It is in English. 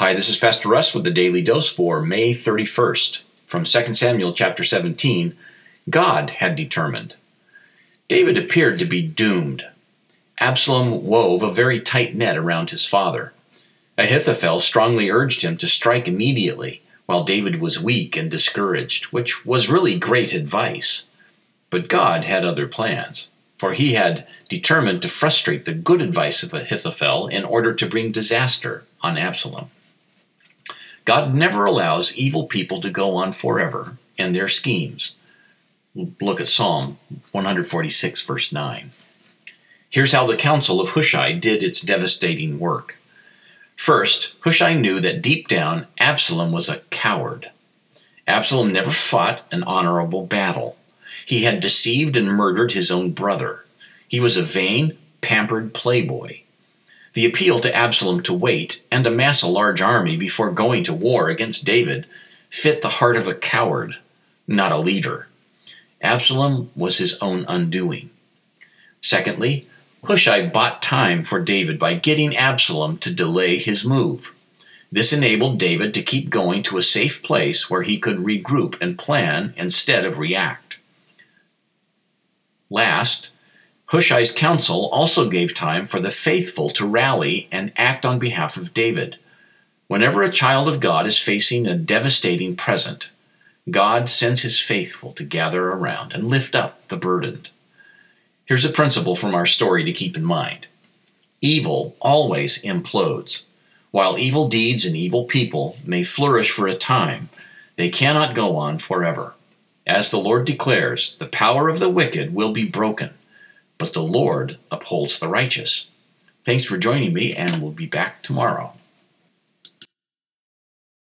Hi, this is Pastor Russ with the Daily Dose for May 31st. From 2 Samuel chapter 17, God had determined. David appeared to be doomed. Absalom wove a very tight net around his father. Ahithophel strongly urged him to strike immediately, while David was weak and discouraged, which was really great advice. But God had other plans, for he had determined to frustrate the good advice of Ahithophel in order to bring disaster on Absalom. God never allows evil people to go on forever in their schemes. Look at Psalm 146, verse 9. Here's how the counsel of Hushai did its devastating work. First, Hushai knew that deep down, Absalom was a coward. Absalom never fought an honorable battle. He had deceived and murdered his own brother. He was a vain, pampered playboy. The appeal to Absalom to wait and amass a large army before going to war against David fit the heart of a coward, not a leader. Absalom was his own undoing. Secondly, Hushai bought time for David by getting Absalom to delay his move. This enabled David to keep going to a safe place where he could regroup and plan instead of react. Last, Hushai's counsel also gave time for the faithful to rally and act on behalf of David. Whenever a child of God is facing a devastating present, God sends his faithful to gather around and lift up the burdened. Here's a principle from our story to keep in mind. Evil always implodes. While evil deeds and evil people may flourish for a time, they cannot go on forever. As the Lord declares, the power of the wicked will be broken, but the Lord upholds the righteous. Thanks for joining me, and we'll be back tomorrow.